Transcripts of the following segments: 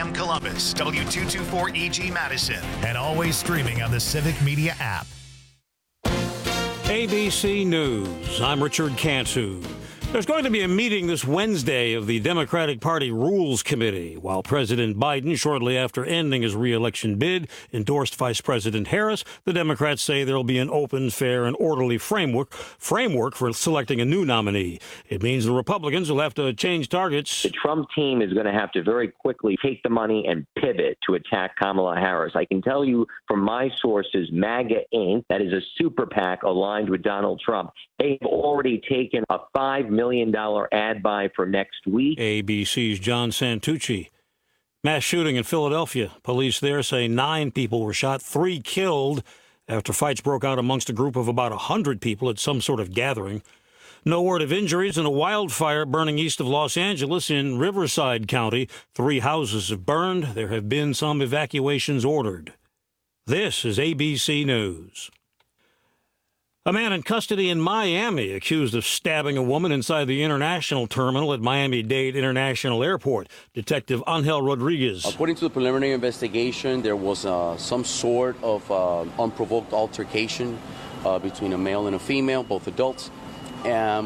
AM Columbus, W224EG Madison, and always streaming on the Civic Media app. ABC News. I'm Richard Cantu. There's going to be a meeting this Wednesday of the Democratic Party Rules Committee. While President Biden, shortly after ending his re-election bid, endorsed Vice President Harris, the Democrats say there will be an open, fair, and orderly framework for selecting a new nominee. It means the Republicans will have to change targets. The Trump team is going to have to very quickly take the money and pivot to attack Kamala Harris. I can tell you from my sources, MAGA Inc., that is a super PAC aligned with Donald Trump, they've already taken a $5 million ad buy for next week. ABC's John Santucci. Mass shooting in Philadelphia. Police there say 9 people were shot, 3 killed after fights broke out amongst a group of about 100 people at some sort of gathering. No word of injuries in a wildfire burning east of Los Angeles in Riverside County. 3 houses have burned. There have been some evacuations ordered. This is ABC News. A man in custody in Miami accused of stabbing a woman inside the international terminal at Miami-Dade International Airport. Detective Angel Rodriguez. According to the preliminary investigation, there was some sort of unprovoked altercation between a male and a female, both adults, at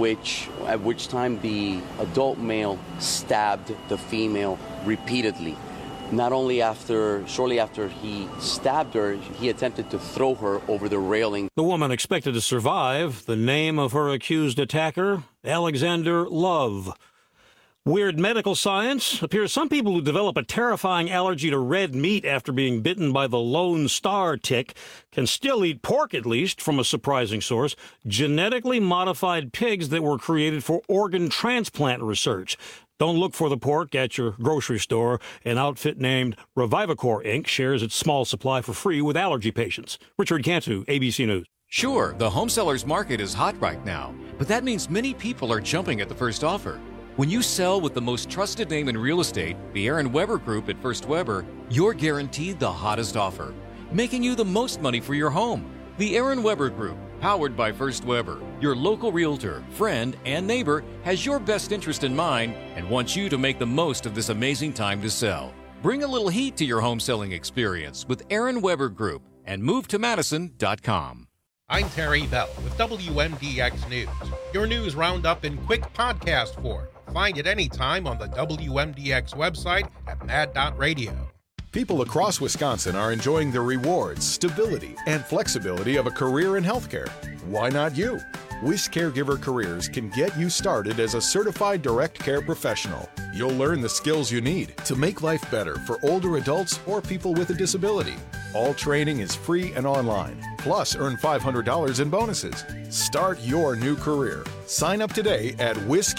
which time the adult male stabbed the female repeatedly. Not only shortly after he stabbed her, he attempted to throw her over the railing. The woman expected to survive. The name of her accused attacker, Alexander Love. Weird medical science. Appears some people who develop a terrifying allergy to red meat after being bitten by the Lone Star tick can still eat pork, at least, from a surprising source. Genetically modified pigs that were created for organ transplant research. Don't look for the pork at your grocery store. An outfit named Revivicor Inc. shares its small supply for free with allergy patients. Richard Cantu, ABC News. Sure, the home seller's market is hot right now, but that means many people are jumping at the first offer. When you sell with the most trusted name in real estate, the Aaron Weber Group at First Weber, you're guaranteed the hottest offer, making you the most money for your home. The Aaron Weber Group, powered by First Weber, your local realtor, friend, and neighbor, has your best interest in mind and wants you to make the most of this amazing time to sell. Bring a little heat to your home selling experience with Aaron Weber Group and move to Madison.com. I'm Terry Bell with WMDX News, your news roundup in quick podcast form. Find it anytime on the WMDX website at mad.radio. People across Wisconsin are enjoying the rewards, stability, and flexibility of a career in healthcare. Why not you? WIS Caregiver Careers can get you started as a certified direct care professional. You'll learn the skills you need to make life better for older adults or people with a disability. All training is free and online. Plus, earn $500 in bonuses. Start your new career. Sign up today at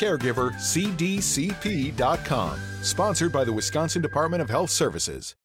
wiscaregivercdcp.com. Sponsored by the Wisconsin Department of Health Services.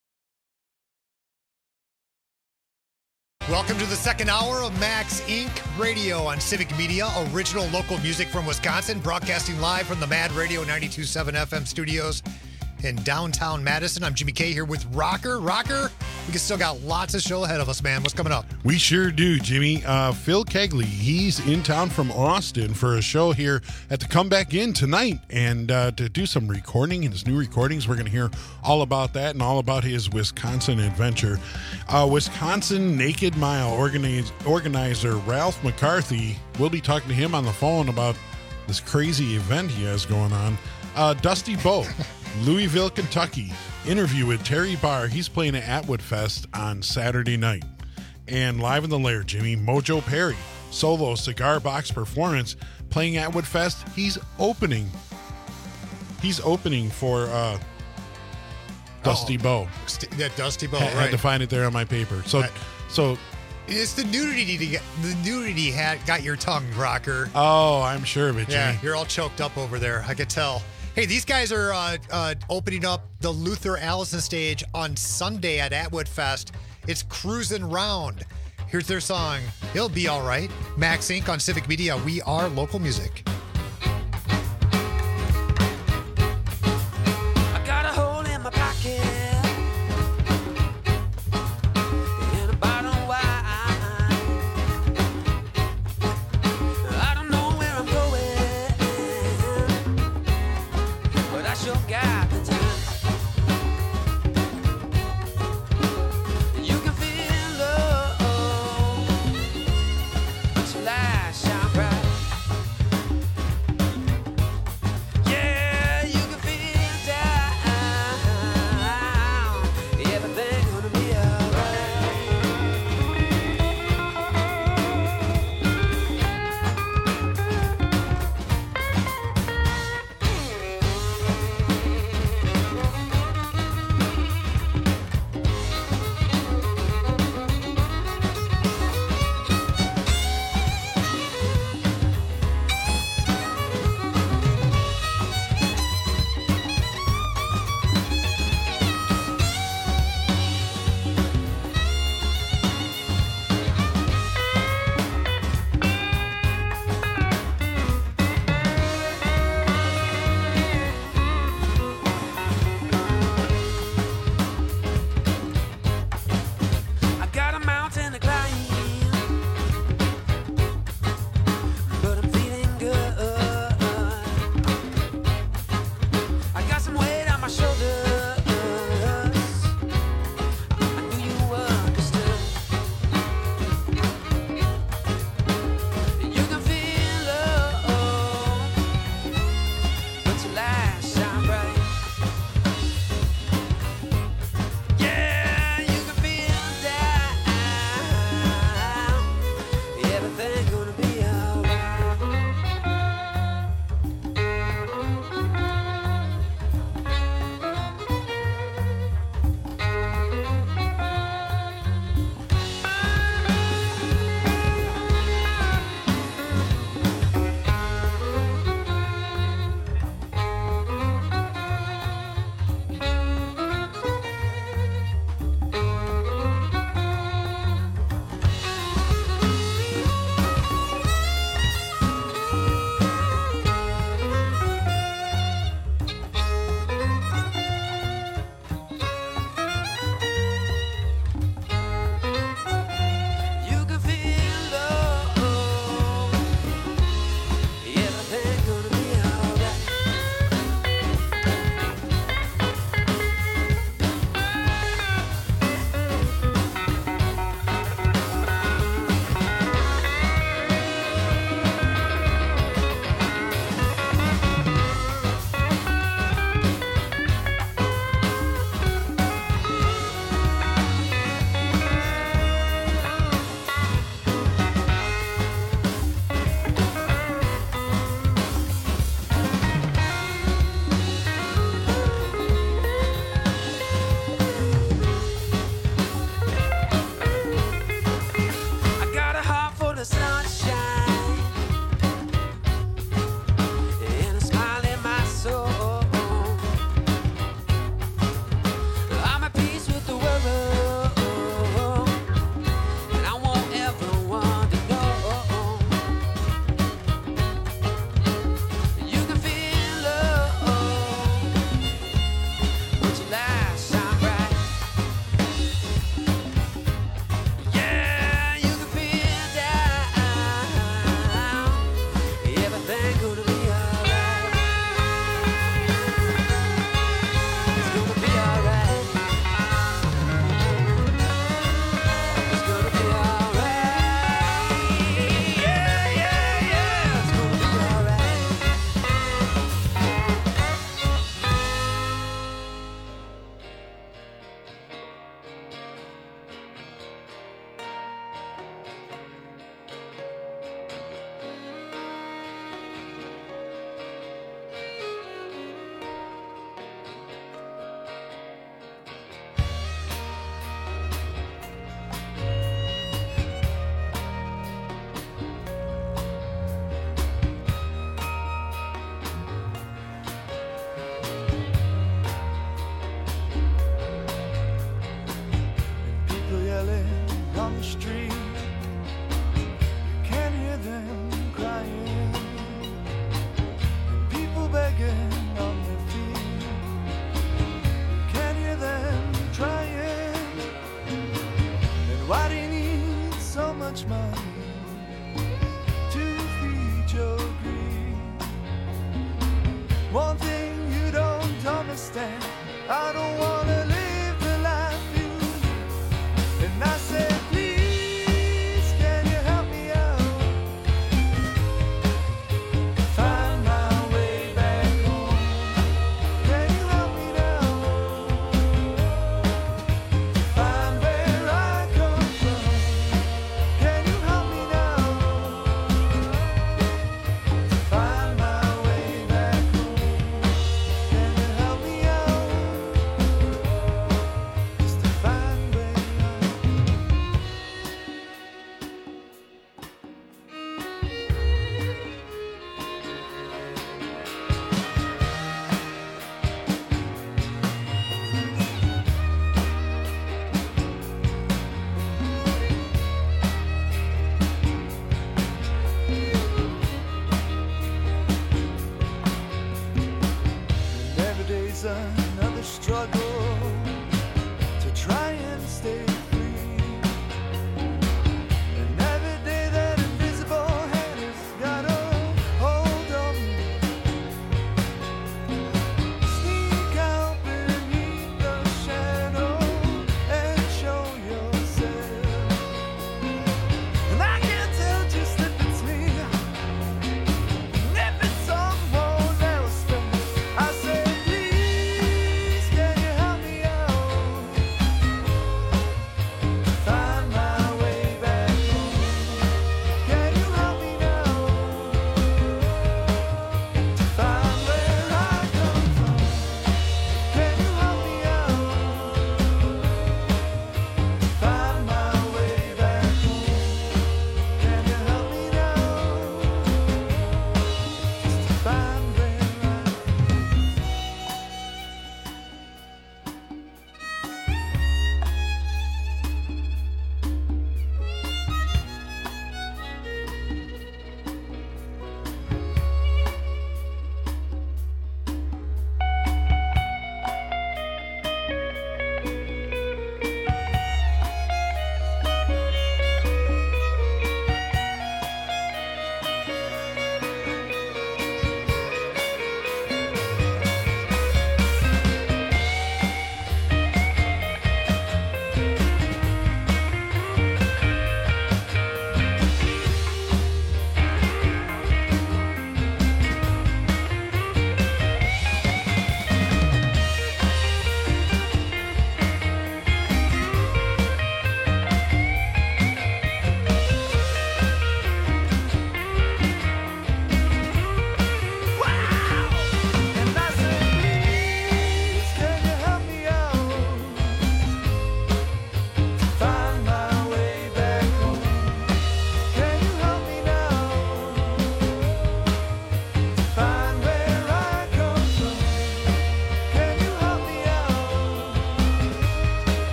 Welcome to the second hour of Max Inc. Radio on Civic Media, original local music from Wisconsin, broadcasting live from the Mad Radio 92.7 FM studios in downtown Madison. I'm Jimmy K here with Rocker. Rocker, we still got lots of show ahead of us, man. What's coming up? We sure do, Jimmy. Phil Kegley, he's in town from Austin for a show here at the Come Back In tonight and to do some recording, his new recordings. We're going to hear all about that and all about his Wisconsin adventure. Wisconsin Naked Mile organizer Ralph McCarthy, we'll be talking to him on the phone about this crazy event he has going on. Dusty Bowe, Louisville, Kentucky. Interview with Terry Barr. He's playing at Atwood Fest on Saturday night. And live in the lair, Jimmy, Mojo Perry, solo cigar box performance playing at Atwood Fest. He's opening for Dusty Bowe. Yeah, Dusty Bowe, right. Had to find it there on my paper. So it's the nudity got your tongue, Rocker. Oh, I'm sure of it, Jimmy. Yeah, you're all choked up over there. I could tell. Hey, these guys are opening up the Luther Allison stage on Sunday at Atwood Fest. It's Cruisin' Round. Here's their song, He'll Be All Right. Max Inc. on Civic Media. We are local music. I got a hole in my pocket and a bottle of wine. I don't know where I'm going, but I sure got the time.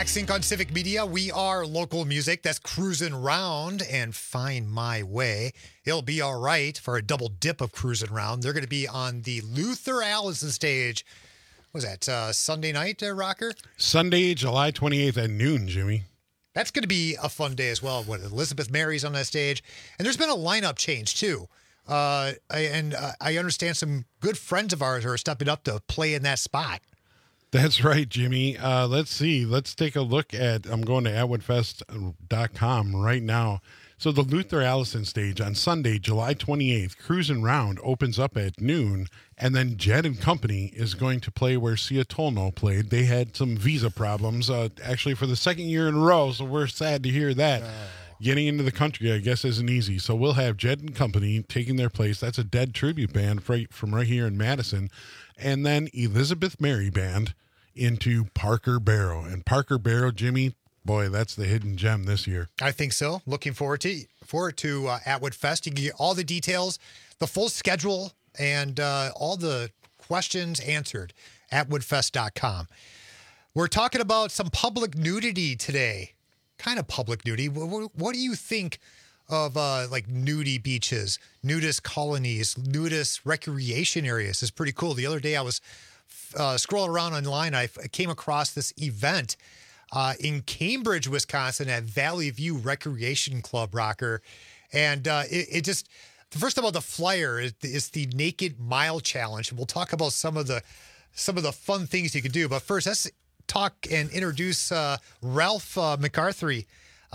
Max Inc. on Civic Media. We are local music. That's Cruisin' Round and Find My Way. It'll be all right for a double dip of Cruisin' Round. They're going to be on the Luther Allison stage. What was that, Sunday night, Rocker? Sunday, July 28th at noon, Jimmy. That's going to be a fun day as well. When Elizabeth Mary's on that stage. And there's been a lineup change, too. I understand some good friends of ours are stepping up to play in that spot. That's right, Jimmy. Let's see. Let's take a look at, I'm going to atwoodfest.com right now. So the Luther Allison stage on Sunday, July 28th, Cruisin' Round opens up at noon, and then Jed and Company is going to play where Sia Tolno played. They had some visa problems, actually for the second year in a row, so we're sad to hear that. Getting into the country, I guess, isn't easy. So we'll have Jed and Company taking their place. That's a Dead tribute band from right here in Madison. And then Elizabeth Mary Band into Parker Barrow. And Parker Barrow, Jimmy, boy, that's the hidden gem this year. I think so. Looking forward to Atwood Fest. You can get all the details, the full schedule, and all the questions answered at woodfest.com. We're talking about some public nudity today. Kind of public nudity. What do you think of like nudie beaches, nudist colonies, nudist recreation areas? It's pretty cool. The other day I was scrolling around online. I came across this event in Cambridge, Wisconsin at Valley View Recreation Club, Rocker. And it just, first of all, the flyer is the Naked Mile Challenge. And we'll talk about some of the fun things you can do. But first, let's talk and introduce Ralph McCarthy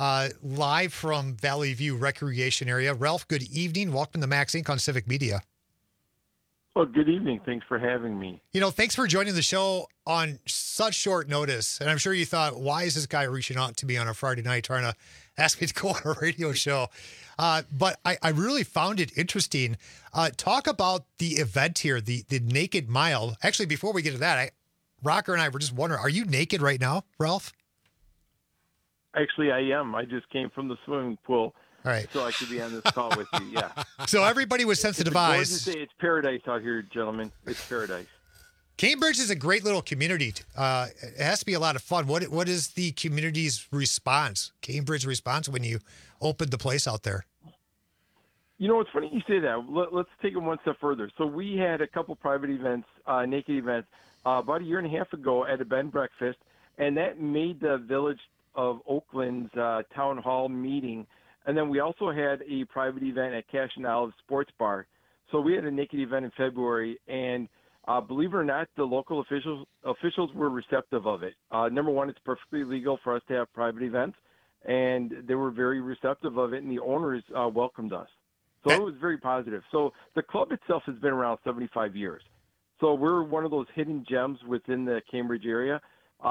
live from Valley View Recreation Area. Ralph, good evening. Welcome to Max Inc. on Civic Media. Well, good evening. Thanks for having me. Thanks for joining the show on such short notice. And I'm sure you thought, why is this guy reaching out to me on a Friday night trying to ask me to go on a radio show? But I really found it interesting. Talk about the event here, the Naked Mile. Actually, before we get to that, Rocker and I were just wondering, are you naked right now, Ralph? Actually, I am. I just came from the swimming pool. All right. So I could be on this call with you, yeah. So everybody with sensitive eyes. It's paradise out here, gentlemen. It's paradise. Cambridge is a great little community. It has to be a lot of fun. What is the community's response, Cambridge response, when you opened the place out there? It's funny you say that. Let's take it one step further. So we had a couple private events, naked events, about a year and a half ago at a bed and breakfast, and that made the Village of Oakland's town hall meeting. And then we also had a private event at Cash and Olive Sports Bar. So we had a naked event in February, and believe it or not, the local officials were receptive of it. Number one, it's perfectly legal for us to have private events, and they were very receptive of it, and the owners welcomed us. So it was very positive. So the club itself has been around 75 years. So we're one of those hidden gems within the Cambridge area,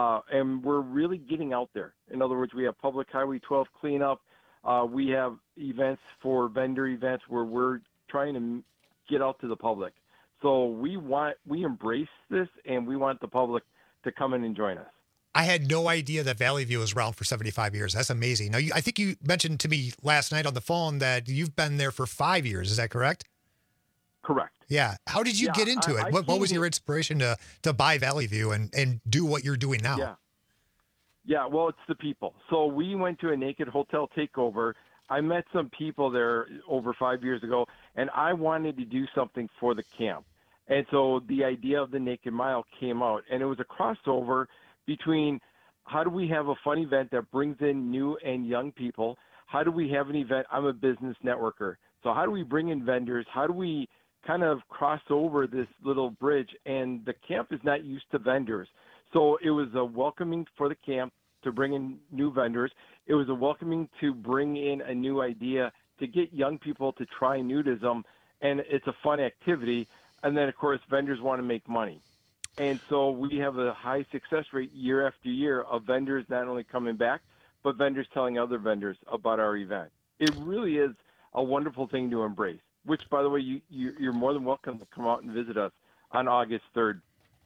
and we're really getting out there. In other words, we have Public Highway 12 cleanup. We have events for vendor events where we're trying to get out to the public. So we embrace this, and we want the public to come in and join us. I had no idea that Valley View was around for 75 years. That's amazing. Now, I think you mentioned to me last night on the phone that you've been there for 5 years. Is that correct? Correct. Yeah. How did you get into it? What was your inspiration to buy Valley View and do what you're doing now? Yeah, well, it's the people. So we went to a naked hotel takeover. I met some people there over 5 years ago, and I wanted to do something for the camp. And so the idea of the Naked Mile came out, and it was a crossover between how do we have a fun event that brings in new and young people? How do we have an event? I'm a business networker. So how do we bring in vendors? How do we kind of cross over this little bridge? And the camp is not used to vendors. So it was a welcoming for the camp to bring in new vendors. It was a welcoming to bring in a new idea to get young people to try nudism. And it's a fun activity. And then, of course, vendors want to make money. And so we have a high success rate year after year of vendors not only coming back, but vendors telling other vendors about our event. It really is a wonderful thing to embrace, which, by the way, you're more than welcome to come out and visit us on August 3rd.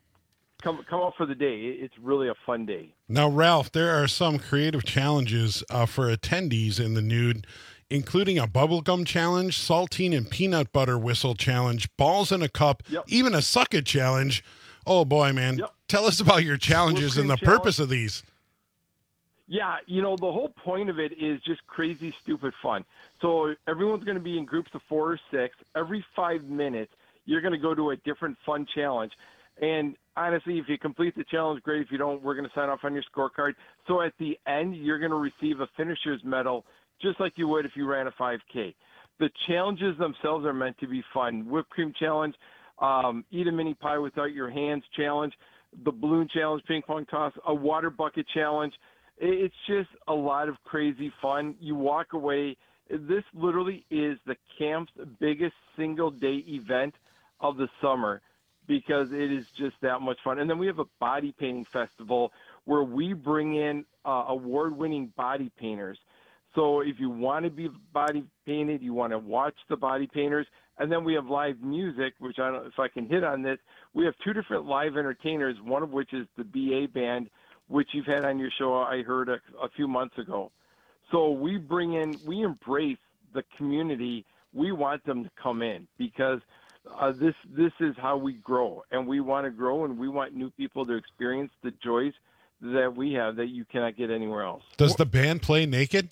Come out for the day. It's really a fun day. Now, Ralph, there are some creative challenges for attendees in the nude, including a bubblegum challenge, saltine and peanut butter whistle challenge, balls in a cup, even a suck it challenge. Oh, boy, man. Tell us about your challenges and the purpose of these. Yeah, the whole point of it is just crazy, stupid fun. So everyone's going to be in groups of 4 or 6. Every 5 minutes, you're going to go to a different fun challenge. And honestly, if you complete the challenge, great. If you don't, we're going to sign off on your scorecard. So at the end, you're going to receive a finisher's medal, just like you would if you ran a 5K. The challenges themselves are meant to be fun. Whipped cream challenge, eat a mini pie without your hands challenge, the balloon challenge, ping pong toss, a water bucket challenge. It's just a lot of crazy fun. You walk away. This literally is the camp's biggest single-day event of the summer because it is just that much fun. And then we have a body painting festival where we bring in award-winning body painters. So if you want to be body painted, you want to watch the body painters. And then we have live music, which I don't know if I can hit on this. We have 2 different live entertainers, one of which is the BA Band, which you've had on your show, I heard a few months ago. So we embrace the community. We want them to come in because this is how we grow. And we want to grow, and we want new people to experience the joys that we have that you cannot get anywhere else. Does the band play naked?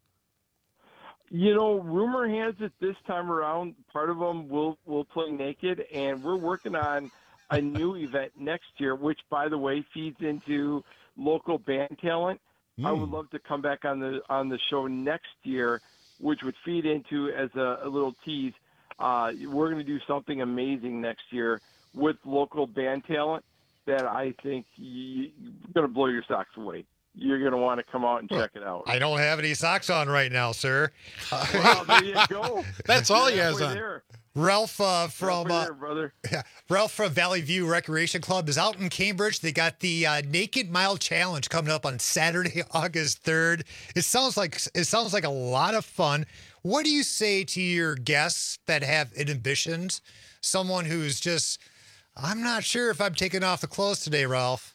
Rumor has it this time around, part of them will play naked, and we're working on a new event next year, which, by the way, feeds into local band talent. I would love to come back on the show next year, which would feed into, as a little tease, we're going to do something amazing next year with local band talent that I think you're going to blow your socks away. You're going to want to come out and check it out. I don't have any socks on right now, sir. Well, there you go. That's all he has on. There. Ralph from brother. Ralph from Valley View Recreation Club is out in Cambridge. They got the Naked Mile Challenge coming up on Saturday, August 3rd. It sounds like a lot of fun. What do you say to your guests that have inhibitions? Someone who's just, I'm not sure if I'm taking off the clothes today, Ralph.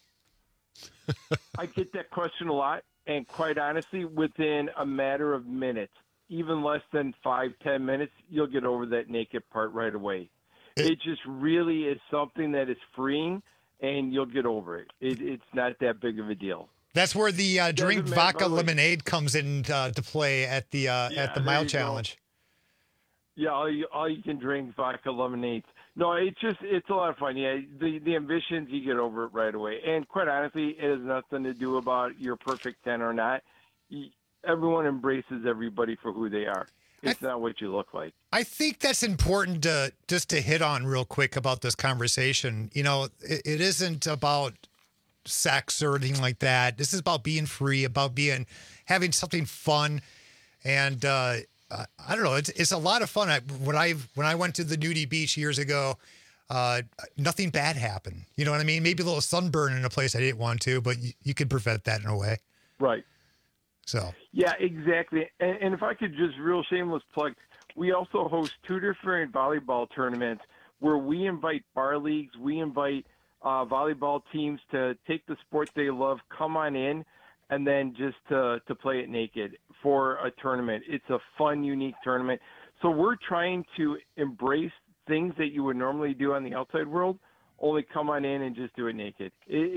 I get that question a lot, and quite honestly, within a matter of minutes, even less than 5-10 minutes, you'll get over that naked part right away. It just really is something that is freeing, and you'll get over it. It's not that big of a deal. That's where the drink vodka lemonade comes into play at the Mile Challenge. Yeah, all you can drink vodka lemonade. No, it's a lot of fun. Yeah, the ambitions, you get over it right away. And quite honestly, it has nothing to do about your perfect 10 or not. Everyone embraces everybody for who they are. It's not what you look like. I think that's important to hit on real quick about this conversation. It isn't about sex or anything like that. This is about being free, about having something fun. And I don't know. It's a lot of fun. When I went to the nudie beach years ago, nothing bad happened. You know what I mean? Maybe a little sunburn in a place I didn't want to, but you could prevent that in a way. Right. So. Yeah, exactly. And if I could just real shameless plug, we also host 2 different volleyball tournaments where we invite bar leagues, we invite volleyball teams to take the sport they love, come on in, and then just to play it naked for a tournament. It's a fun, unique tournament. So we're trying to embrace things that you would normally do on the outside world, only come on in and just do it naked.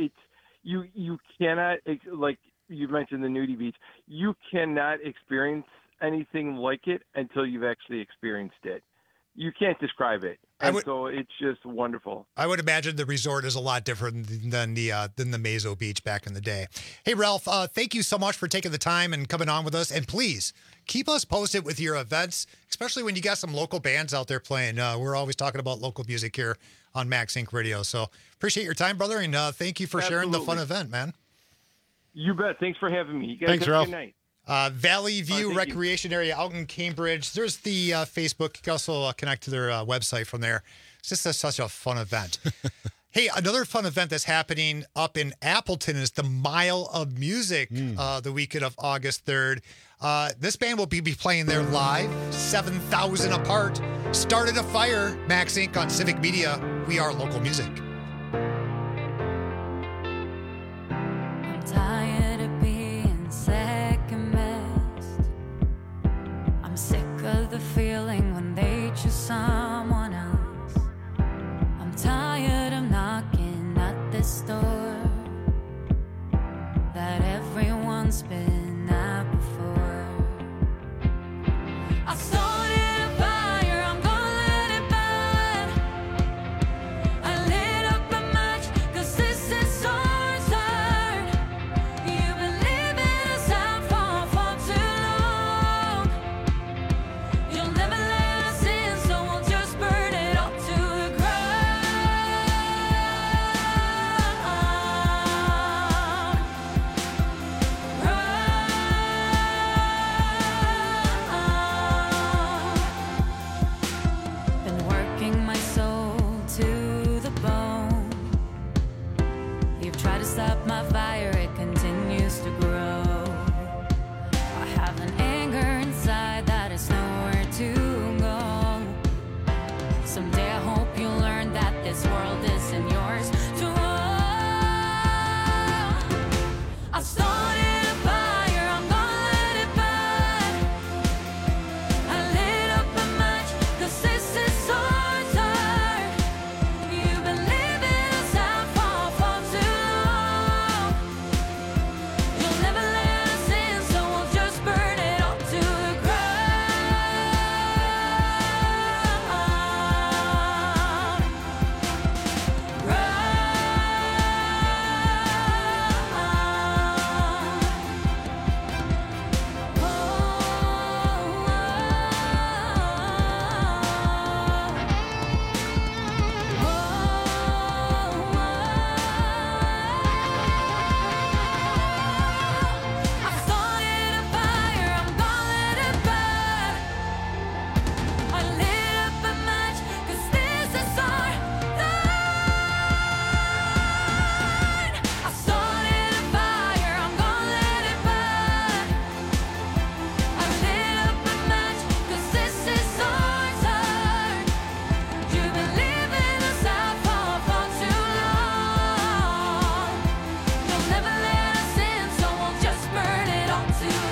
You cannot, like you mentioned the nudie beach, you cannot experience anything like it until you've actually experienced it. You can't describe it. So it's just wonderful. I would imagine the resort is a lot different than the Mazo Beach back in the day. Hey, Ralph, thank you so much for taking the time and coming on with us. And please keep us posted with your events, especially when you got some local bands out there playing. We're always talking about local music here on Max Inc. Radio. So appreciate your time, brother, and thank you for sharing the fun event, man. You bet. Thanks for having me. You guys Thanks, have Ralph. a good night. Valley View Recreation Area out in Cambridge. There's the Facebook. You can also connect to their website from there. It's just such a fun event. Hey, another fun event that's happening up in Appleton is the Mile of Music the weekend of August 3rd. This band will be playing there live, 7,000 apart. Started a fire, Max Inc. on Civic Media. We are local music. I'm tired of being second best. I'm sick of the feeling when they choose someone else. I'm tired of knocking at this door that everyone someone's been at before. I started a fire, I'm gonna let it burn. I lit up a match, 'cause this is our turn. You've been living us out for far too long. You'll never let us in, so we'll just burn it all to the Been working my soul to the bone. You've tried to stop my fire, it continues to grow. I have an anger inside that is nowhere to go. Someday I hope you learn that this world isn't yours to own. I started a fire, I'm gonna let it burn. I lit up a match, 'cause this is our turn. You've been living us out for far too long. You'll never let us in, so we'll just burn it all to the I started a fire, I'm gonna let it burn. I lit up a match, 'cause this is our turn. I started a fire, I'm gonna let it burn. I lit up a match, 'cause this is our turn. You've been living us out for far too long. You'll never let us in, so we'll just burn it all to the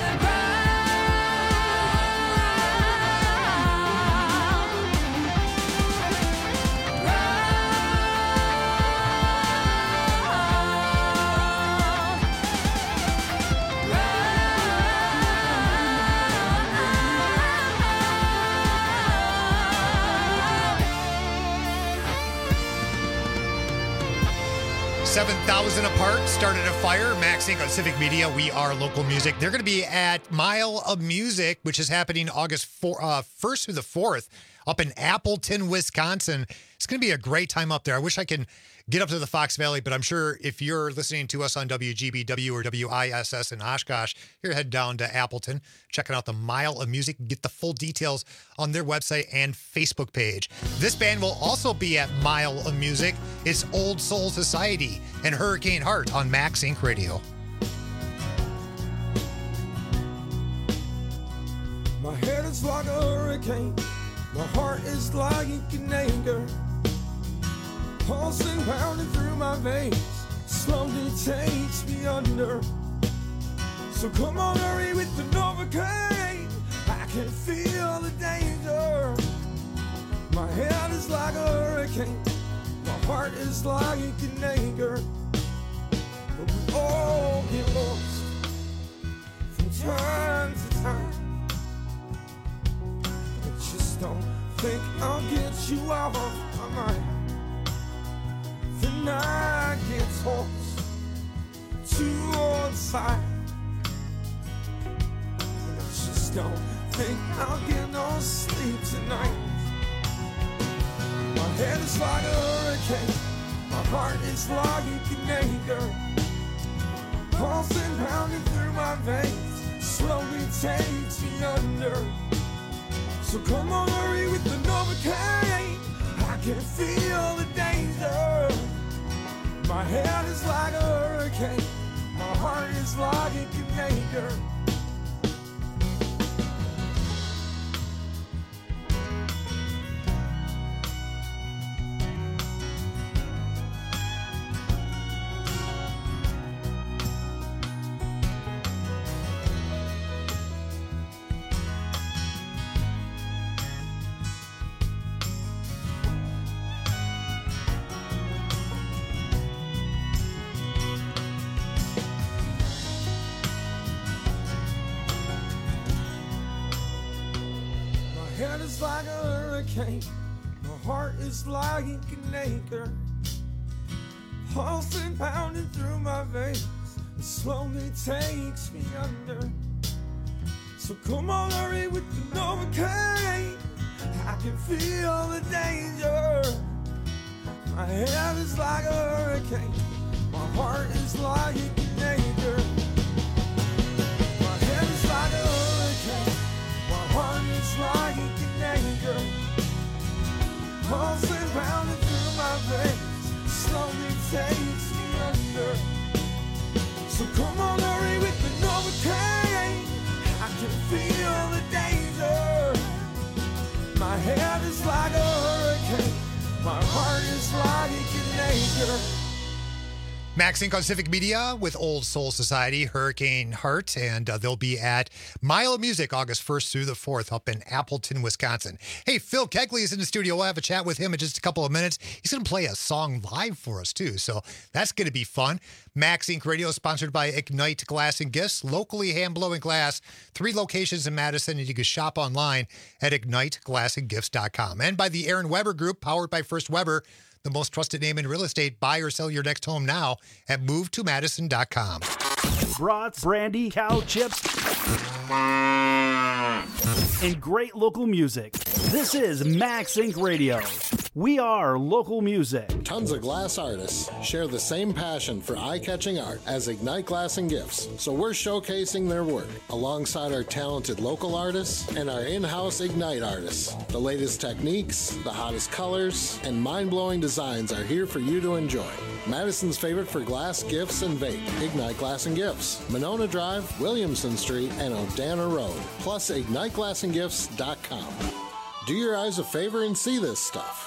ground. 7,000 Apart started a fire. Max Inc. on Civic Media. We are local music. They're going to be at Mile of Music, which is happening August 1st through the 4th up in Appleton, Wisconsin. It's going to be a great time up there. I wish I can get up to the Fox Valley, but I'm sure if you're listening to us on WGBW or WISS in Oshkosh, you're heading down to Appleton, checking out the Mile of Music. Get the full details on their website and Facebook page. This band will also be at Mile of Music. It's Old Soul Society and Hurricane Heart on Max Inc. Radio. My head is like a hurricane, my heart is like an anger, pulsing, pounding through my veins, slowly takes me under. So come on, hurry with the Novocaine, I can feel the danger. My head is like a hurricane, my heart is like an anger, but we all get lost from time to time. Don't think I'll get you off my mind. The night gets hoarse to one side, and I just don't think I'll get no sleep tonight. My head is like a hurricane, my heart is like an anger, pulsing, pounding through my veins, slowly takes me under. So come on, hurry with the Novocaine, I can feel the danger. My head is like a hurricane, my heart is like an anger. head is like a hurricane. My heart is like an anchor, pulsing, pounding through my veins. It slowly takes me under. So come on, hurry with the Novocaine. I can feel the danger. My head is like a hurricane. My heart is like an anchor. My head is like a hurricane. My heart is like an anchor. Pulsing, pounding through my veins. Slowly takes me under. So come on, hurry with the Novocaine. I can feel the danger. My head is like a hurricane. My heart is like an anchor. Max Inc. on Civic Media with Old Soul Society, Hurricane Heart, and they'll be at Mile of Music August 1st through the 4th up in Appleton, Wisconsin. Hey, Phil Kegley is in the studio. We'll have a chat with him in just a couple of minutes. He's going to play a song live for us, too, so that's going to be fun. Max Inc. Radio is sponsored by Ignite Glass and Gifts, locally hand-blowing glass, 3 locations in Madison, and you can shop online at igniteglassandgifts.com. And by the Aaron Weber Group, powered by First Weber, the most trusted name in real estate. Buy or sell your next home now at movetomadison.com. Brats, brandy, cow chips, and great local music. This is Max Inc. Radio. We are local music. Tons of glass artists share the same passion for eye-catching art as Ignite Glass and Gifts, so we're showcasing their work alongside our talented local artists and our in-house Ignite artists. The latest techniques, the hottest colors, and mind-blowing designs are here for you to enjoy. Madison's favorite for glass, gifts, and vape, Ignite Glass and Gifts, Monona Drive, Williamson Street, and Odana Road, plus IgniteGlassandGifts.com. Do your eyes a favor and see this stuff.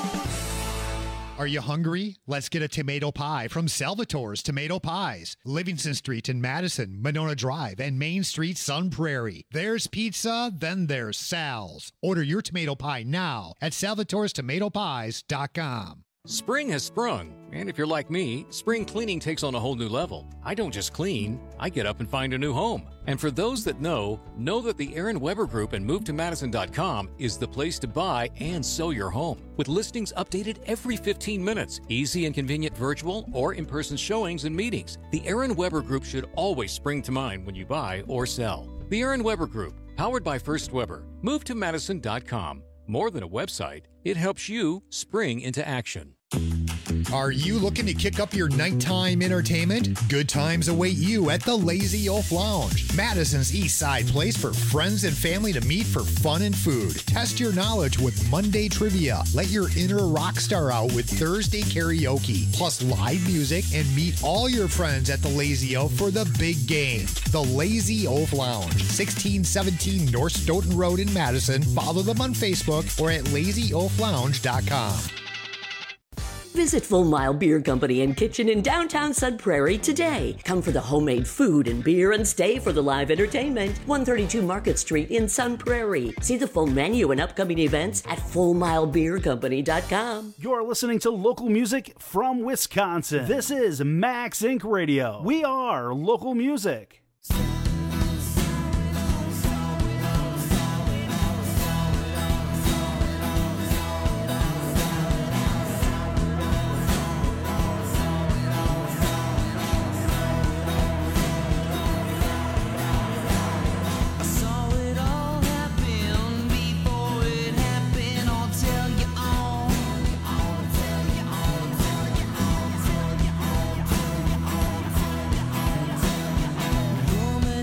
Are you hungry? Let's get a tomato pie from Salvatore's Tomato Pies. Livingston Street in Madison, Monona Drive, and Main Street, Sun Prairie. There's pizza, then there's Sal's. Order your tomato pie now at salvatorestomatopies.com. Spring has sprung, and if you're like me, spring cleaning takes on a whole new level. I don't just clean, I get up and find a new home. And for those that know that the Aaron Weber Group and MoveToMadison.com is the place to buy and sell your home. With listings updated every 15 minutes, easy and convenient virtual or in-person showings and meetings, the Aaron Weber Group should always spring to mind when you buy or sell. The Aaron Weber Group, powered by First Weber, MoveToMadison.com. More than a website, it helps you spring into action. Are you looking to kick up your nighttime entertainment? Good times await you at the Lazy Oaf Lounge, Madison's East Side place for friends and family to meet for fun and food. Test your knowledge with Monday trivia. Let your inner rock star out with Thursday karaoke, plus live music, and meet all your friends at the Lazy Oaf for the big game. The Lazy Oaf Lounge, 1617 North Stoughton Road in Madison. Follow them on Facebook or at lazyoaflounge.com. Visit Full Mile Beer Company and Kitchen in downtown Sun Prairie today. Come for the homemade food and beer and stay for the live entertainment. 132 Market Street in Sun Prairie. See the full menu and upcoming events at FullMileBeerCompany.com. You're listening to local music from Wisconsin. This is Max Inc. Radio. We are local music. Woman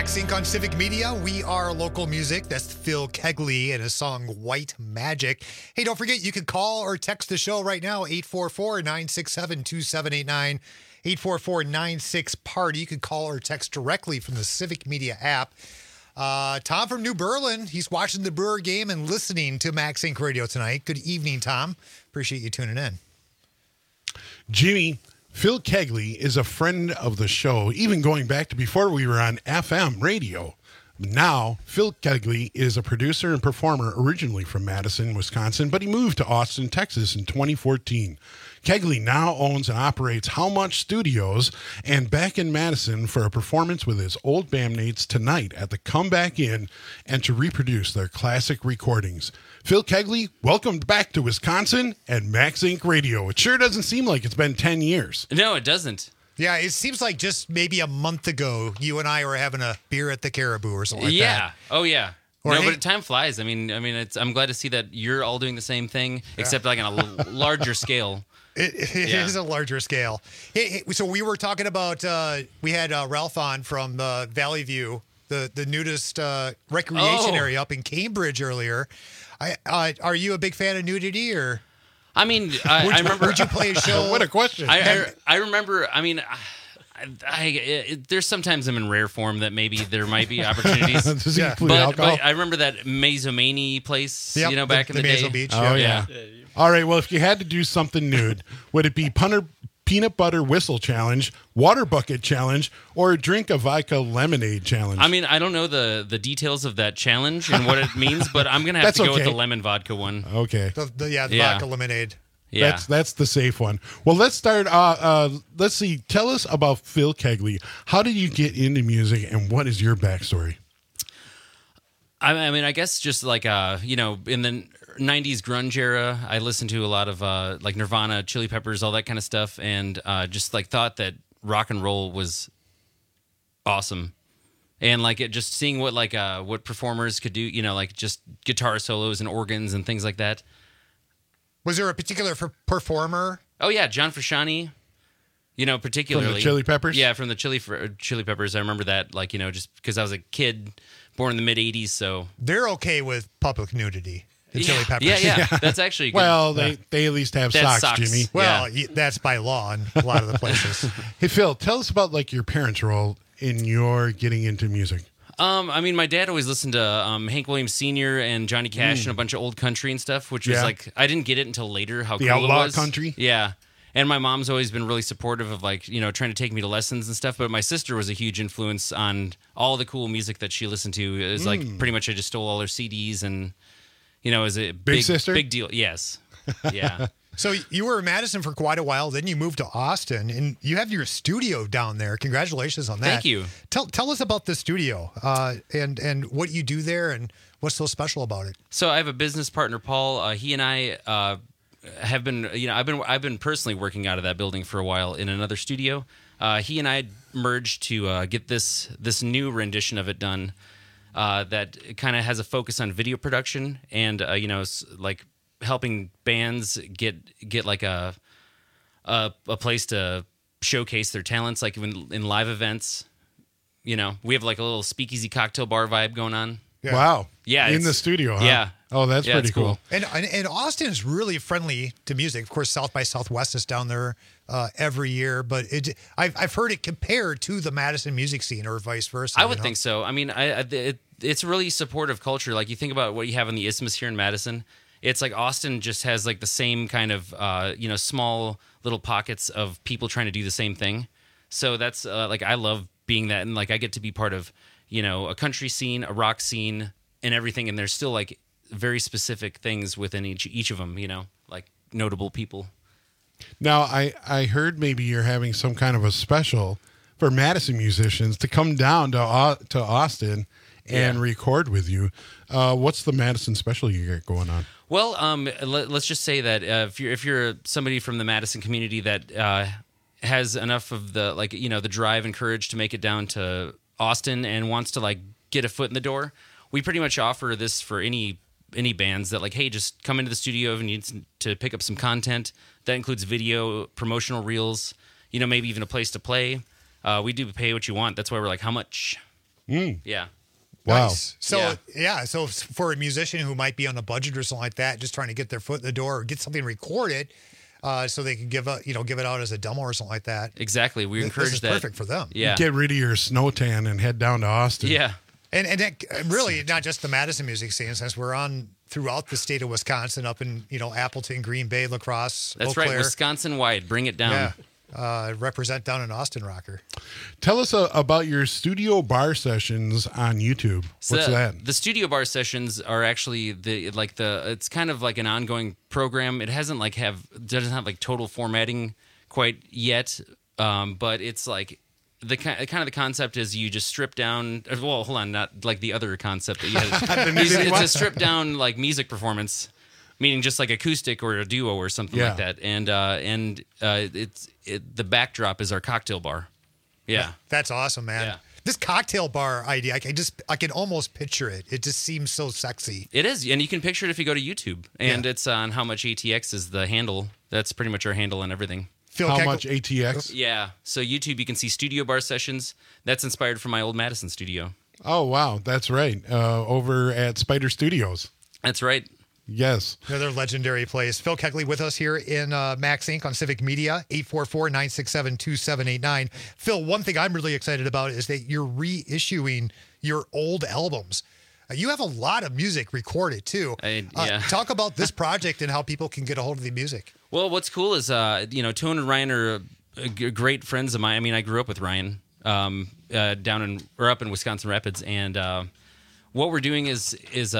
Max Inc. on Civic Media. We are local music. That's Phil Kegley and his song White Magic. Hey, don't forget, you can call or text the show right now, 844-967-2789, 844-96-PARTY. You can call or text directly from the Civic Media app. Tom from New Berlin, he's watching the Brewer game and listening to Max Inc. Radio tonight. Good evening, Tom. Appreciate you tuning in. Jimmy, Phil Kegley is a friend of the show, even going back to before we were on FM radio. Now, Phil Kegley is a producer and performer originally from Madison, Wisconsin, but he moved to Austin, Texas in 2014. Kegley now owns and operates How Much Studios and back in Madison for a performance with his old bandmates tonight at the Comeback Inn and to reproduce their classic recordings. Phil Kegley, welcome back to Wisconsin and Max Inc. Radio. It sure doesn't seem like it's been 10 years. No, it doesn't. Yeah, it seems like just maybe a month ago, you and I were having a beer at the Caribou or something like that. Yeah. Oh, yeah. Or No, but time flies. I mean, I'm glad to see that you're all doing the same thing, except like on a larger scale. It is a larger scale. Hey, so we were talking about, we had Ralph on from Valley View, the nudist recreation area up in Cambridge earlier. Are you a big fan of nudity or? I mean, I remember. Would you play a show? What a question. I remember, I mean, there's sometimes I'm in rare form that maybe there might be opportunities. But I remember that Mazomani place, back in the day. Mazo Beach. Oh, yeah. All right, well, if you had to do something nude, would it be peanut butter whistle challenge, water bucket challenge, or drink a vodka lemonade challenge? I mean, I don't know the details of that challenge and what it means, but I'm going to have to go with the lemon vodka one. Okay. The vodka lemonade. Yeah. That's the safe one. Well, let's start. Let's see. Tell us about Phil Kegley. How did you get into music, and what is your backstory? I mean, I guess just like in the 90s grunge era, I listened to a lot of like Nirvana, Chili Peppers, all that kind of stuff, and just like thought that rock and roll was awesome. And like it just seeing what performers could do, like just guitar solos and organs and things like that. Was there a particular performer? Oh yeah, John Frusciante. Particularly from the Chili Peppers. Yeah, from the Chili Peppers. I remember that, just because I was a kid born in the mid '80s. So they're okay with public nudity. The Chili Peppers. Yeah. That's actually good. Well, they at least have socks, Jimmy. Well, that's by law in a lot of the places. Hey, Phil, tell us about your parents' role in your getting into music. I mean, my dad always listened to Hank Williams Sr. and Johnny Cash and a bunch of old country and stuff, which was I didn't get it until later how the cool outlaw it was. Country. Yeah. And my mom's always been really supportive of trying to take me to lessons and stuff. But my sister was a huge influence on all the cool music that she listened to. It was pretty much I just stole all her CDs and, it was a big sister? Big deal. Yes. Yeah. So you were in Madison for quite a while. Then you moved to Austin, and you have your studio down there. Congratulations on that. Thank you. Tell us about the studio and what you do there and what's so special about it. So I have a business partner, Paul. He and I have been, I've been personally working out of that building for a while in another studio. He and I merged to get this new rendition of it done. That kind of has a focus on video production and like helping bands get like a place to showcase their talents, like in live events. We have like a little speakeasy cocktail bar vibe going on. Yeah. Wow. Yeah. In the studio, huh? Yeah. Oh, that's pretty cool. And Austin is really friendly to music. Of course, South by Southwest is down there every year, but I've heard it compared to the Madison music scene or vice versa. I would think so. I mean, it's really supportive culture. Like you think about what you have in the Isthmus here in Madison. It's like Austin just has like the same kind of small little pockets of people trying to do the same thing. So that's like I love being that, and like I get to be part of a country scene, a rock scene, and everything. And there's still like very specific things within each of them. Like notable people. Now I heard maybe you're having some kind of a special for Madison musicians to come down to Austin and record with you. What's the Madison special you got going on? Well, let's just say that if you're somebody from the Madison community that has enough of the the drive and courage to make it down to Austin and wants to get a foot in the door, we pretty much offer this for any bands that hey, just come into the studio and you need to pick up some content. That includes video, promotional reels, maybe even a place to play. We do pay what you want. That's why we're like, how much? Yeah. Wow. Nice. So so for a musician who might be on a budget or something like that, just trying to get their foot in the door or get something recorded, so they can give it out as a demo or something like that. Exactly. We encourage this is that. perfect for them. Yeah. Get rid of your snow tan and head down to Austin. Yeah. And that, really not just the Madison music scene, since we're on throughout the state of Wisconsin, up in Appleton, Green Bay, La Crosse, That's Eau right. Claire. Wisconsin wide. Bring it down. Yeah. Represent down in Austin, Rocker. Tell us about your studio bar sessions on YouTube. So What's that? The studio bar sessions are actually it's kind of like an ongoing program. It doesn't have like total formatting quite yet, but it's like the concept is you just strip down. Well, hold on, not like the other concept that you had. It's a stripped down like music performance. Meaning just like acoustic or a duo or something like that, and the backdrop is our cocktail bar. Yeah, that's awesome, man. Yeah. This cocktail bar idea, I can almost picture it. It just seems so sexy. It is, and you can picture it if you go to YouTube, and it's on How Much ATX is the handle. That's pretty much our handle on everything. How Much ATX? Yeah. So YouTube, you can see studio bar sessions. That's inspired from my old Madison studio. Oh wow, that's right. Over at Spider Studios. That's right. Yes. Another legendary place. Phil Kegley with us here in Max Inc. on Civic Media, 844-967-2789. Phil, one thing I'm really excited about is that you're reissuing your old albums. You have a lot of music recorded, too. Talk about this project and how people can get a hold of the music. Well, what's cool is, Tone and Ryan are great friends of mine. I mean, I grew up with Ryan up in Wisconsin Rapids, and what we're doing is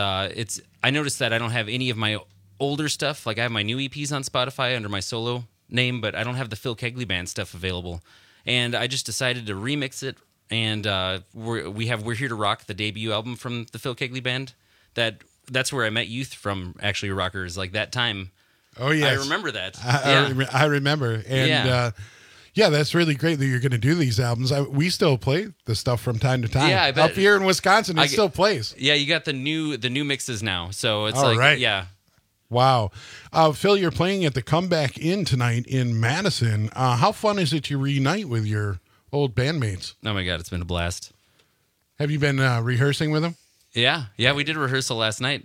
I noticed that I don't have any of my older stuff. Like I have my new EPs on Spotify under my solo name, but I don't have the Phil Kegley Band stuff available. And I just decided to remix it. And We're Here to Rock, the debut album from the Phil Kegley Band. That's where I met Youth from, actually, Rockers, like that time. Oh, yes. I remember that. I remember. And that's really great that you're going to do these albums. We still play the stuff from time to time. Yeah, I bet. Up here in Wisconsin, it still plays. Yeah, you got the new mixes now. So it's right. Wow. Phil, you're playing at the Comeback Inn tonight in Madison. How fun is it to reunite with your old bandmates? Oh, my God, it's been a blast. Have you been rehearsing with them? Yeah, we did a rehearsal last night.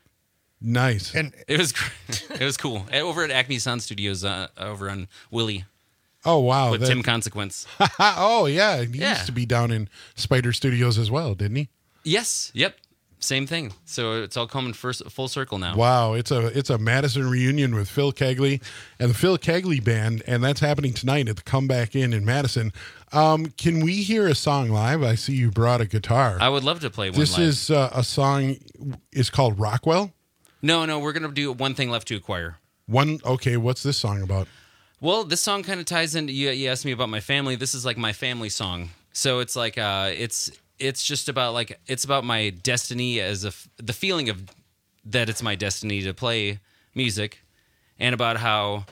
Nice. And it was cool. Over at Acme Sound Studios over on Willie. Oh, wow. With Tim Consequence. Oh, yeah. He used to be down in Spider Studios as well, didn't he? Yes. Yep. Same thing. So it's all coming full circle now. Wow. It's a Madison reunion with Phil Kegley and the Phil Kegley Band, and that's happening tonight at the Comeback Inn in Madison. Can we hear a song live? I see you brought a guitar. I would love to play one live. This is a song, it's called Rockwell? No, we're going to do One Thing Left to Acquire. Okay, what's this song about? Well, this song kind of ties into, you asked me about my family. This is like my family song. So it's like, it's just about like, it's about my destiny the feeling of that it's my destiny to play music and about how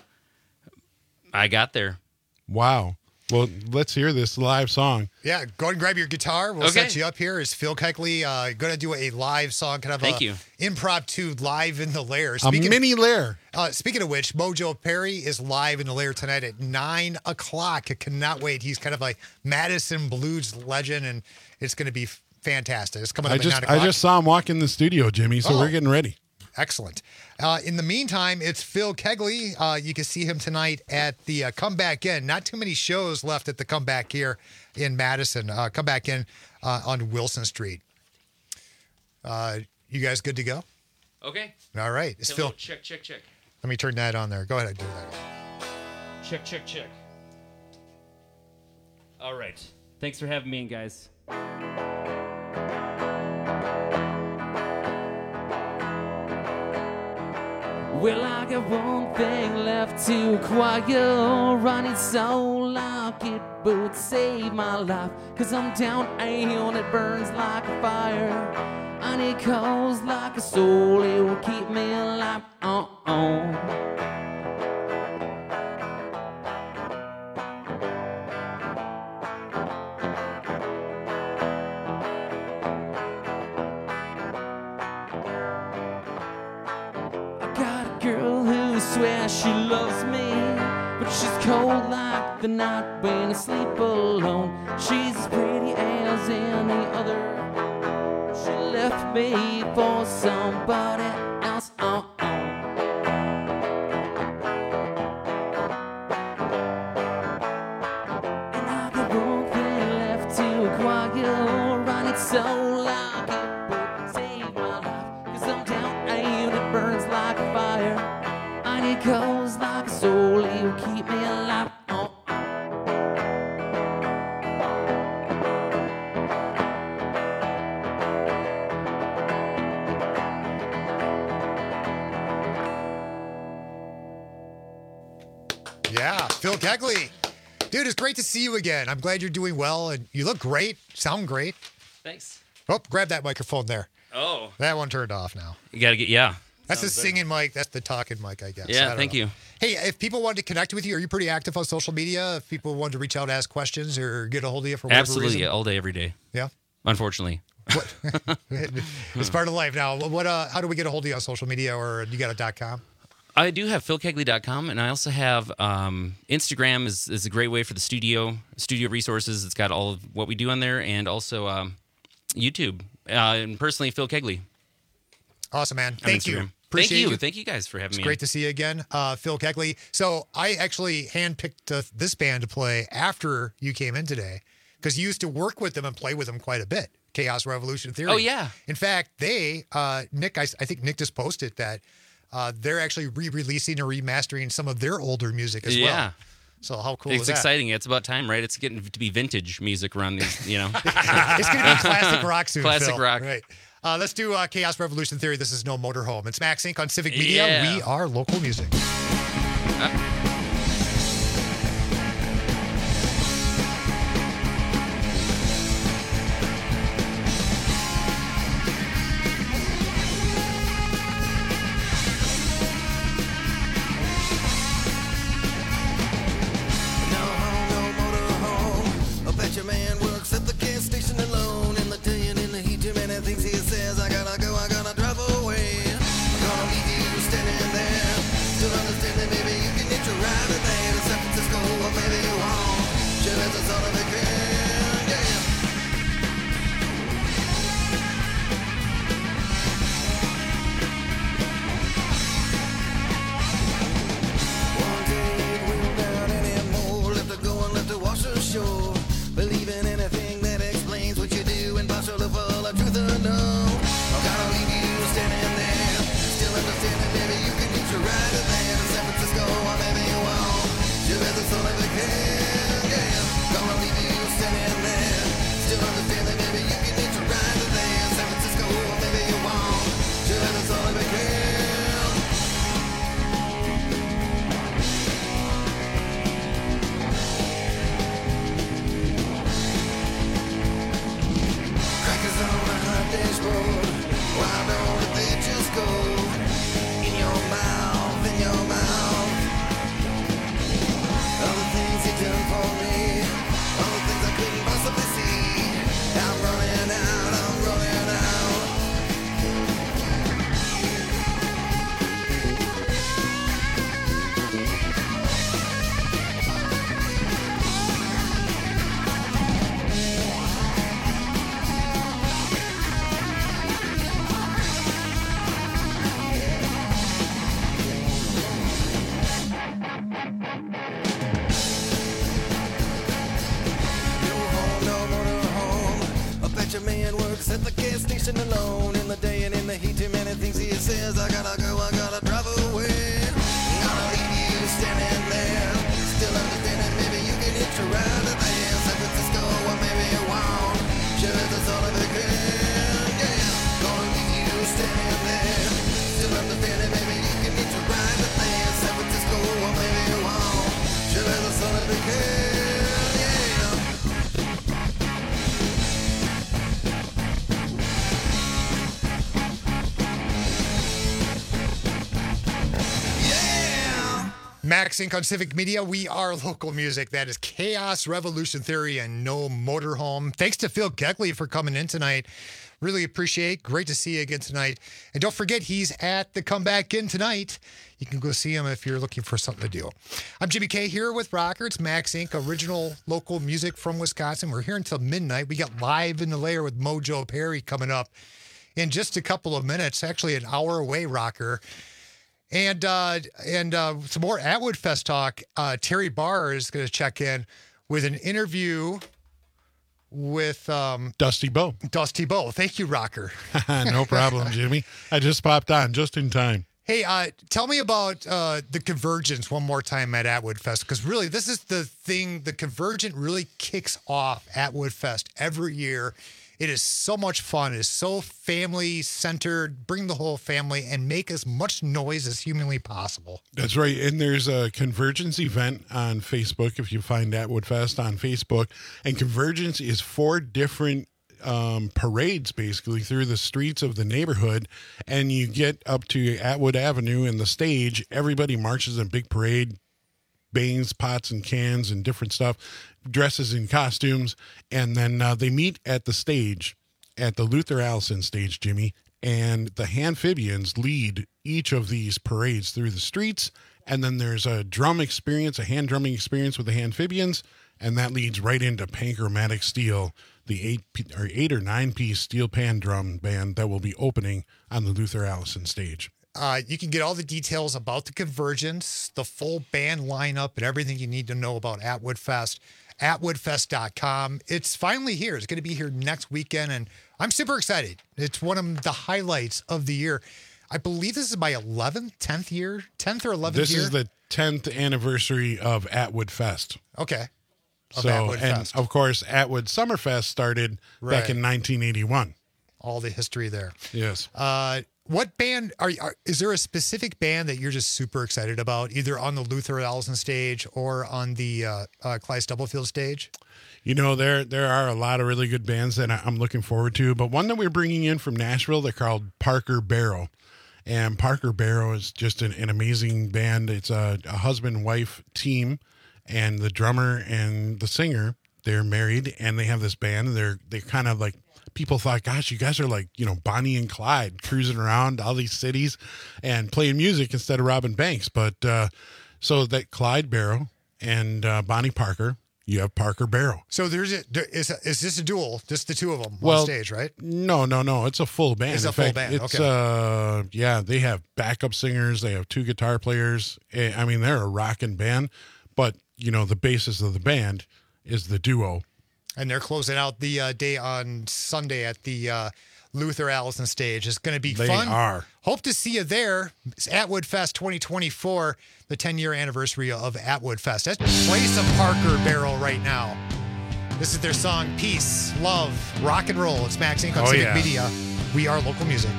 I got there. Wow. Well, let's hear this live song. Yeah, go ahead and grab your guitar. We'll set you up here. Is Phil Kegley going to do a live song, kind of impromptu live in the Lair? Mini Lair. Speaking of which, Mojo Perry is live in the Lair tonight at 9 o'clock. I cannot wait. He's kind of like Madison blues legend, and it's going to be fantastic. It's coming up at 9 o'clock. I just saw him walk in the studio, Jimmy, so we're getting ready. Excellent. In the meantime, it's Phil Kegley. You can see him tonight at the Comeback Inn. Not too many shows left at the Comeback here in Madison. Comeback Inn on Wilson Street. You guys good to go? Okay. All right. It's Phil. Check. Let me turn that on there. Go ahead and do that. Check. All right. Thanks for having me in, guys. Well, I got one thing left to acquire. Running so like it would save my life. Cause I'm down and it burns like a fire. And it calls like a soul, it will keep me alive. Swear she loves me, but she's cold like the night when I sleep alone. She's as pretty as any other. She left me for somebody else. And I got one thing left to acquire. I need so like it would save my life. 'Cause I'm down and it burns like a fire. I need coals like a soul, you keep me alive. Yeah, Phil Kegley. Dude, it's great to see you again. I'm glad you're doing well, and you look great, sound great. Thanks. Oh, grab that microphone there. Oh. That one turned off now. You got to get, yeah. That's the singing mic. That's the talking mic, I guess. Yeah, thank you. Hey, if people wanted to connect with you, are you pretty active on social media? If people wanted to reach out, ask questions, or get a hold of you for whatever Absolutely, reason? all day, every day. Yeah? Unfortunately. It's part of life now. What? How do we get a hold of you on social media, or you got a .com? I do have philkegley.com, and I also have Instagram is a great way for the studio resources. It's got all of what we do on there, and also YouTube. And personally, Phil Kegley. Awesome, man. Thank you. Appreciate you. Thank you guys for having me. It's great to see you again, Phil Kegley. So I actually handpicked this band to play after you came in today because you used to work with them and play with them quite a bit. Chaos Revolution Theory. Oh, yeah. In fact, Nick, I think Nick just posted that they're actually re-releasing or remastering some of their older music as well. So how cool is that? It's exciting. It's about time, right? It's getting to be vintage music around these, you know. It's going to be classic rock soon, Classic Phil. rock. Right. Let's do Chaos Revolution Theory. This is No Motorhome. It's Max Inc. on Civic Media. Yeah. We are local music. Your man works at the gas station alone. In the day and in the heat, too many things he says. I gotta go, I gotta drive away. I'm gonna leave you standing there. Still understanding, maybe you can get your ride there to San Francisco, or maybe you won't. Sure as the son of a can, yeah. One day it went down anymore. Left to go and left to wash ashore. Believe in anything that explains what you do and partial full of truth or no. I'm gonna leave you standing there. Still understanding, maybe you can get your ride there to San Francisco, or maybe you won't. Sure as the soul of a can, yeah. Gonna leave you standing there. Still understanding, maybe you can get your ride there to San Francisco, or maybe you won't. Sure as the soul of a can. Crackers on the hot dashboard. Why don't they just go in your mouth, in your mouth? All the things you done for me, all the things I couldn't possibly see. I'm running out, I'm running out. Your man works at the gas station alone. In the day and in the heat, too many things he says. I gotta go, I gotta drive away. I'm gonna leave you standing there. Still understanding, maybe you can hitch a ride to there. San Francisco, or maybe you won't. Sure as the soul of a can, yeah. Gonna leave you standing there. Still understanding, maybe you can hitch a ride to there. San Francisco, or maybe you won't. Sure as the soul of a can, yeah. Max Inc. on Civic Media. We are local music. That is Chaos Revolution Theory and No Motorhome. Thanks to Phil Kegley for coming in tonight. Really appreciate. Great to see you again tonight. And don't forget, he's at the Comeback Inn tonight. You can go see him if you're looking for something to do. I'm Jimmy K here with Rocker. It's Max Inc., original local music from Wisconsin. We're here until midnight. We got Live in the Lair with Mojo Perry coming up in just a couple of minutes, actually an hour away, Rocker. And some more Atwood Fest talk. Terry Barr is going to check in with an interview with Dusty Bo. Dusty Bo. Thank you, Rocker. No problem, Jimmy. I just popped on just in time. Hey, tell me about the Convergence one more time at Atwood Fest, because really this is the thing. The Convergent really kicks off Atwood Fest every year. It is so much fun. It is so family-centered. Bring the whole family and make as much noise as humanly possible. That's right. And there's a Convergence event on Facebook if you find Atwood Fest on Facebook. And Convergence is 4 different parades, basically, through the streets of the neighborhood. And you get up to Atwood Avenue and the stage. Everybody marches in a big parade, bangs, pots, and cans and different stuff, dresses in costumes, and then they meet at the stage, at the Luther Allison stage, Jimmy, and the Handphibians lead each of these parades through the streets, and then there's a drum experience, a hand drumming experience with the Handphibians, and that leads right into Panchromatic Steel, the 8 or 9 piece steel pan drum band that will be opening on the Luther Allison stage. You can get all the details about the Convergence, the full band lineup, and everything you need to know about Atwood Fest, atwoodfest.com. It's finally here. It's going to be here next weekend, and I'm super excited. It's one of the highlights of the year. I believe this is my 10th year, 10th or 11th year. This is the 10th anniversary of Atwood Fest. Okay. And of course, Atwood Summerfest started back in 1981. All the history there. Yes. What band is there a specific band that you're just super excited about, either on the Luther Allison stage or on the Clyde Stubblefield stage? You know, there are a lot of really good bands that I'm looking forward to, but one that we're bringing in from Nashville, they're called Parker Barrow. And Parker Barrow is just an amazing band. It's a husband-wife team, and the drummer and the singer, they're married, and they have this band, and they're kind of like, people thought, gosh, you guys are like, Bonnie and Clyde cruising around all these cities and playing music instead of robbing banks. But so that Clyde Barrow and Bonnie Parker, you have Parker Barrow. So is this a duel? Just the two of them on stage, right? No. It's a full band. It's a full band. Okay. They have backup singers. They have 2 guitar players. I mean, they're a rocking band, but the basis of the band is the duo. And they're closing out the day on Sunday at the Luther Allison stage. It's going to be fun. They are. Hope to see you there. It's Atwood Fest 2024, the 10-year anniversary of Atwood Fest. Let's play some Parker Barrow right now. This is their song, Peace, Love, Rock and Roll. It's Max Inc. on Civic Media. We are local music.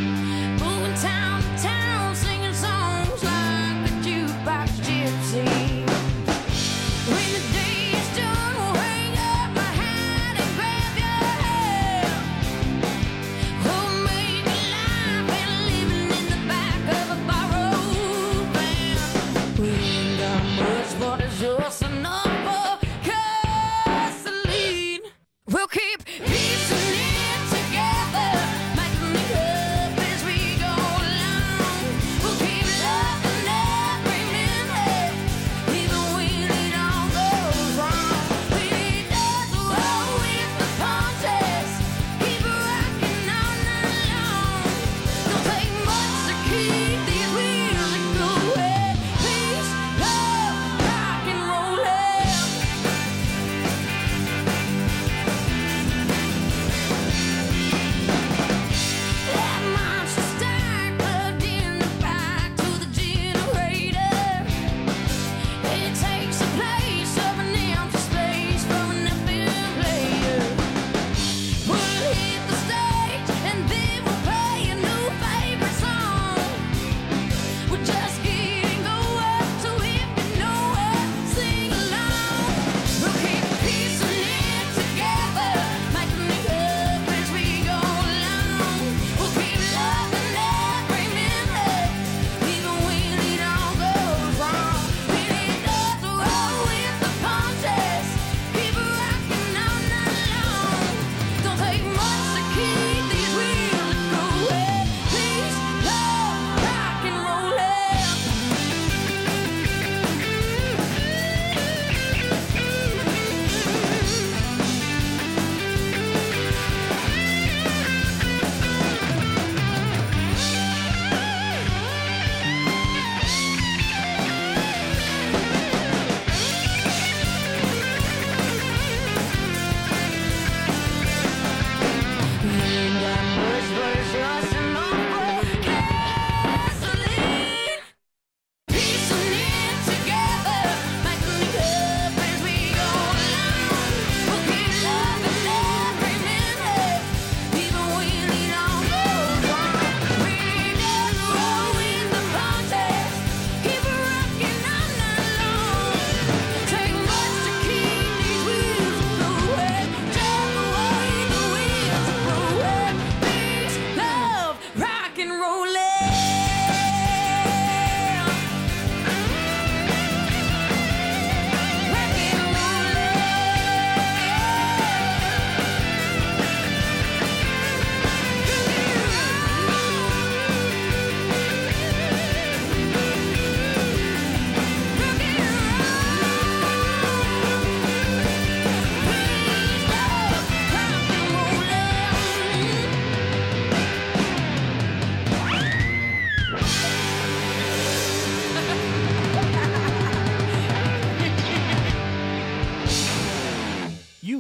Moving town to town, singing songs like a jukebox gypsy.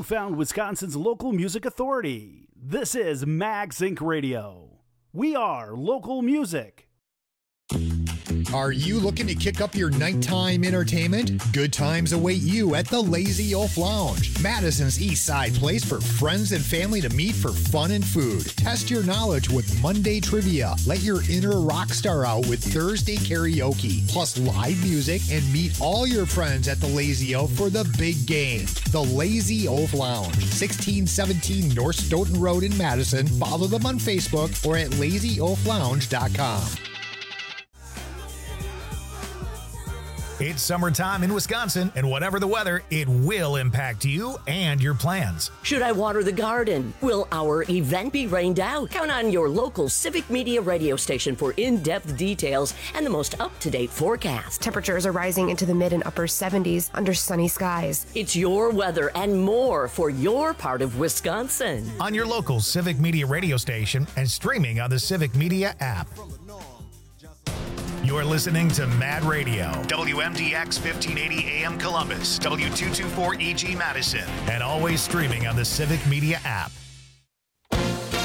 found Wisconsin's local music authority. This is Max Inc. Radio. We are local music. Are you looking to kick up your nighttime entertainment? Good times await you at the Lazy Oaf Lounge, Madison's East Side place for friends and family to meet for fun and food. Test your knowledge with Monday trivia. Let your inner rock star out with Thursday karaoke, plus live music, and meet all your friends at the Lazy Oaf for the big game. The Lazy Oaf Lounge, 1617 North Stoughton Road in Madison. Follow them on Facebook or at lazyoaflounge.com. It's summertime in Wisconsin, and whatever the weather, it will impact you and your plans. Should I water the garden? Will our event be rained out? Count on your local Civic Media radio station for in-depth details and the most up-to-date forecast. Temperatures are rising into the mid and upper 70s under sunny skies. It's your weather and more for your part of Wisconsin. On your local Civic Media radio station and streaming on the Civic Media app. You're listening to Mad Radio, WMDX 1580 AM Columbus, W224 EG Madison, and always streaming on the Civic Media app.